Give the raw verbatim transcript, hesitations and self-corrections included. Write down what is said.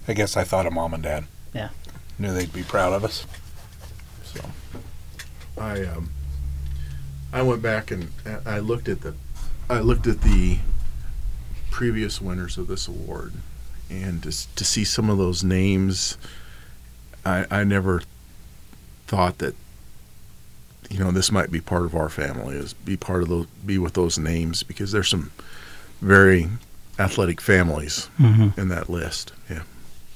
I guess I thought of mom and dad. Yeah. Knew they'd be proud of us. So I um, I went back and I looked at the I looked at the previous winners of this award, and to to see some of those names, I I never thought that, you know, this might be part of our family, is be part of those, be with those names, because there's some very athletic families Mm-hmm. in that list. Yeah.